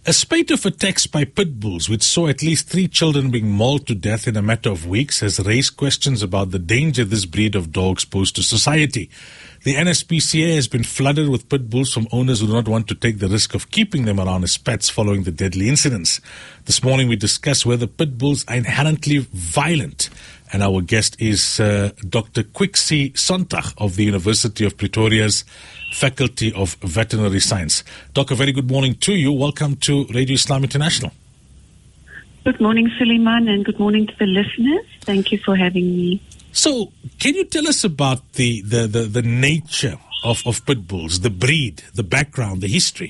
A spate of attacks by pit bulls, which saw at least 3 children being mauled to death in a matter of weeks, has raised questions about the danger this breed of dogs pose to society. The NSPCA has been flooded with pit bulls from owners who do not want to take the risk of keeping them around as pets following the deadly incidents. This morning we discuss whether pit bulls are inherently violent. And our guest is Dr. Kwiksi Sontag of the University of Pretoria's Faculty of Veterinary Science. Doc, a very good morning to you. Welcome to Radio Islam International. Good morning, Suleiman, and good morning to the listeners. Thank you for having me. So, can you tell us about the nature of pit bulls, the breed, the background, the history?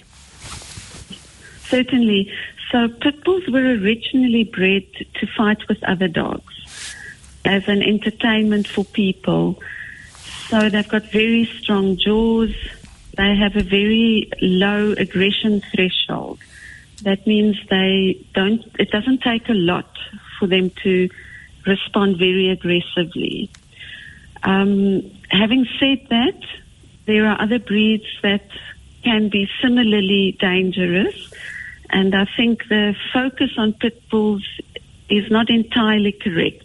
Certainly. So, pit bulls were originally bred to fight with other dogs as an entertainment for people. So they've got very strong jaws. They have a very low aggression threshold. That means it doesn't take a lot for them to respond very aggressively. Having said that, there are other breeds that can be similarly dangerous. And I think the focus on pit bulls is not entirely correct.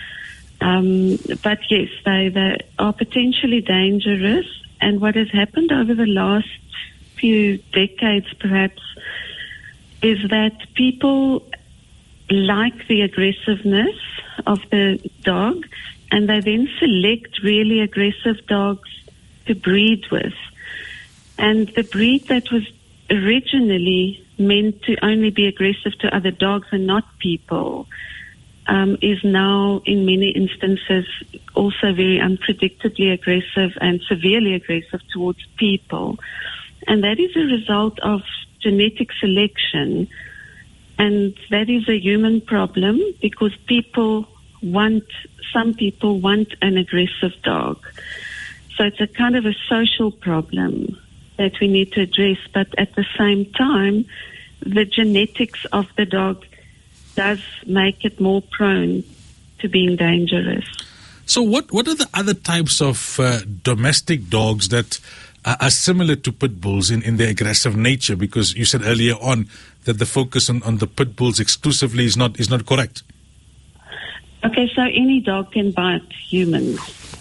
But yes, they are potentially dangerous. And what has happened over the last few decades, perhaps, is that people like the aggressiveness of the dog, and they then select really aggressive dogs to breed with. And the breed that was originally meant to only be aggressive to other dogs and not people is now, in many instances, also very unpredictably aggressive and severely aggressive towards people. And that is a result of genetic selection. And that is a human problem because some people want an aggressive dog. So it's a kind of a social problem that we need to address. But at the same time, the genetics of the dog does make it more prone to being dangerous. So what are the other types of domestic dogs that are similar to pit bulls in their aggressive nature? Because you said earlier on that the focus on the pit bulls exclusively is not correct. Okay, so any dog can bite humans.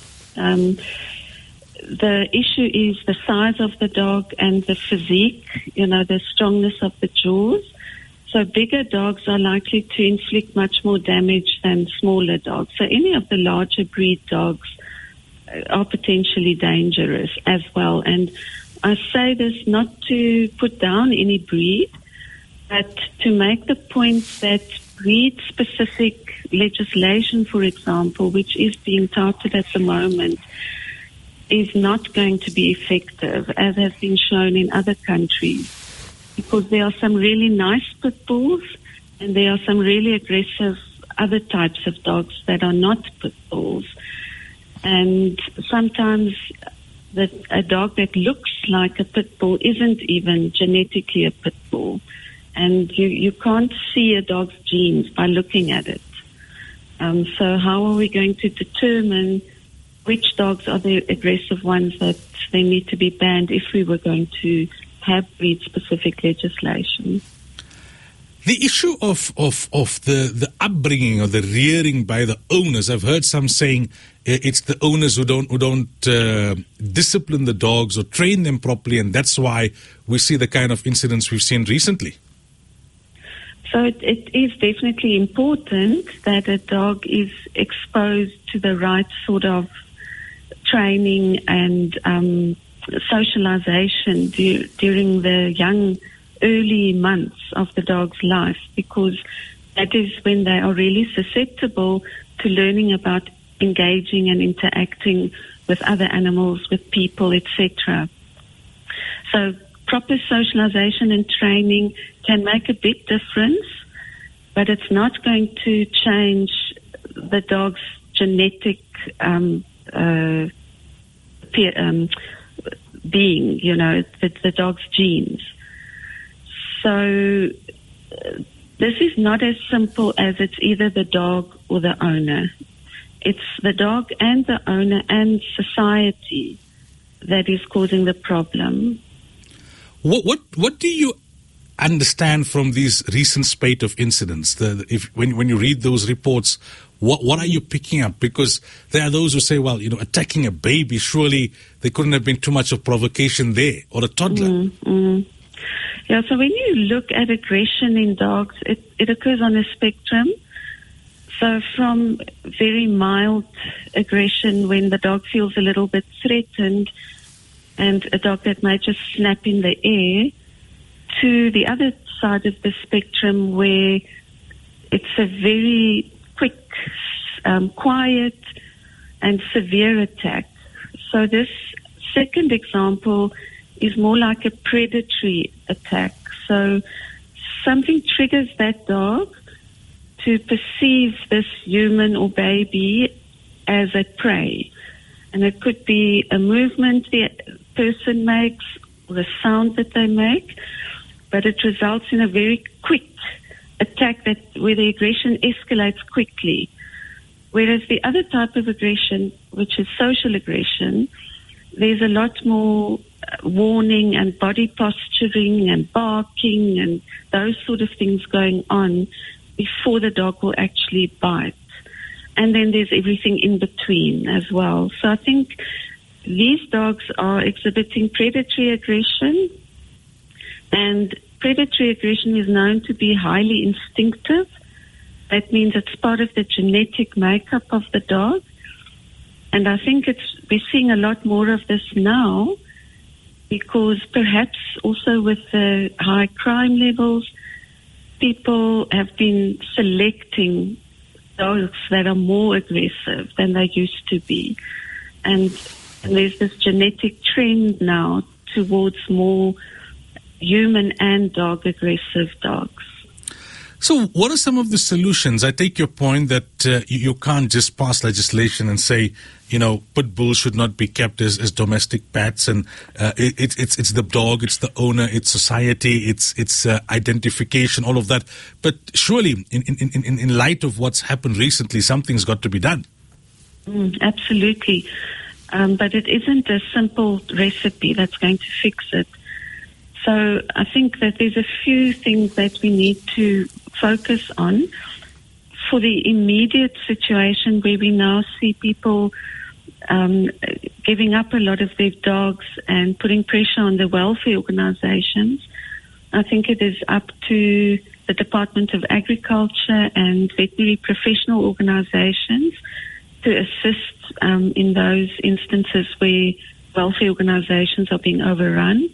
The issue is the size of the dog and the physique, the strongness of the jaws. So bigger dogs are likely to inflict much more damage than smaller dogs. So any of the larger breed dogs are potentially dangerous as well. And I say this not to put down any breed, but to make the point that breed-specific legislation, for example, which is being touted at the moment, is not going to be effective, as has been shown in other countries. Because there are some really nice pit bulls and there are some really aggressive other types of dogs that are not pit bulls. And sometimes a dog that looks like a pit bull isn't even genetically a pit bull. And you can't see a dog's genes by looking at it. So how are we going to determine which dogs are the aggressive ones that they need to be banned if we were going to have breed-specific legislation? The issue of the upbringing or the rearing by the owners, I've heard some saying it's the owners who don't discipline the dogs or train them properly, and that's why we see the kind of incidents we've seen recently. So it is definitely important that a dog is exposed to the right sort of training and socialization during the early months of the dog's life, because that is when they are really susceptible to learning about engaging and interacting with other animals, with people, etc. So proper socialization and training can make a big difference, but it's not going to change the dog's genetic being, the dog's genes. So this is not as simple as it's either the dog or the owner. It's the dog and the owner and society that is causing the problem. What do you understand from these recent spate of incidents, when you read those reports, what are you picking up? Because there are those who say, well, attacking a baby, surely there couldn't have been too much of provocation there, or a toddler. Yeah, so when you look at aggression in dogs, it occurs on a spectrum. So from very mild aggression when the dog feels a little bit threatened and a dog that might just snap in the air, to the other side of the spectrum where it's a very quick, quiet and severe attack. So this second example is more like a predatory attack. So something triggers that dog to perceive this human or baby as a prey. And it could be a movement the person makes or the sound that they make, but it results in a very quick attack where the aggression escalates quickly. Whereas the other type of aggression, which is social aggression, there's a lot more warning and body posturing and barking and those sort of things going on before the dog will actually bite. And then there's everything in between as well. So I think these dogs are exhibiting predatory aggression, and predatory aggression is known to be highly instinctive. That means it's part of the genetic makeup of the dog. And I think we're seeing a lot more of this now because perhaps also with the high crime levels, people have been selecting dogs that are more aggressive than they used to be. And there's this genetic trend now towards more human and dog aggressive dogs. So what are some of the solutions? I take your point that you can't just pass legislation and say, pit bulls should not be kept as domestic pets, and it's the dog, it's the owner, it's society, it's identification, all of that. But surely, in light of what's happened recently, something's got to be done. Absolutely. But it isn't a simple recipe that's going to fix it. So I think that there's a few things that we need to focus on. For the immediate situation where we now see people giving up a lot of their dogs and putting pressure on the welfare organizations, I think it is up to the Department of Agriculture and veterinary professional organizations to assist in those instances where welfare organizations are being overrun.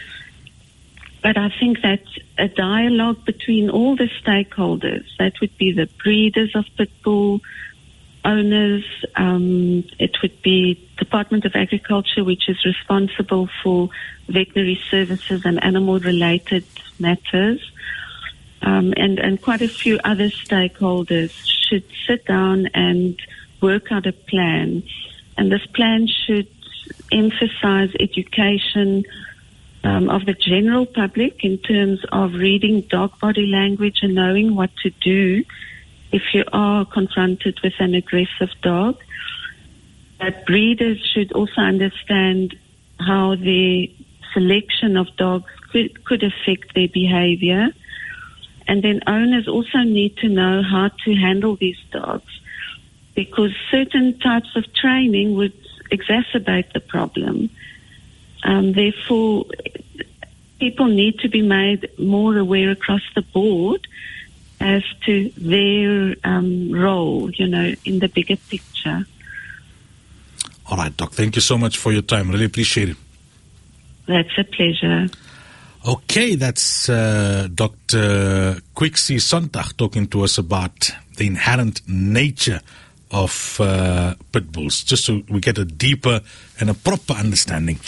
But I think that a dialogue between all the stakeholders, that would be the breeders of pit bull, owners, it would be Department of Agriculture, which is responsible for veterinary services and animal-related matters, and quite a few other stakeholders should sit down and work out a plan. And this plan should emphasize education of the general public in terms of reading dog body language and knowing what to do if you are confronted with an aggressive dog. But breeders should also understand how the selection of dogs could affect their behavior. And then owners also need to know how to handle these dogs, because certain types of training would exacerbate the problem. Therefore, people need to be made more aware across the board as to their role, in the bigger picture. All right, Doc. Thank you so much for your time. Really appreciate it. That's a pleasure. Okay, that's Dr. Kwiksi Sontag talking to us about the inherent nature of pit bulls, just so we get a deeper and a proper understanding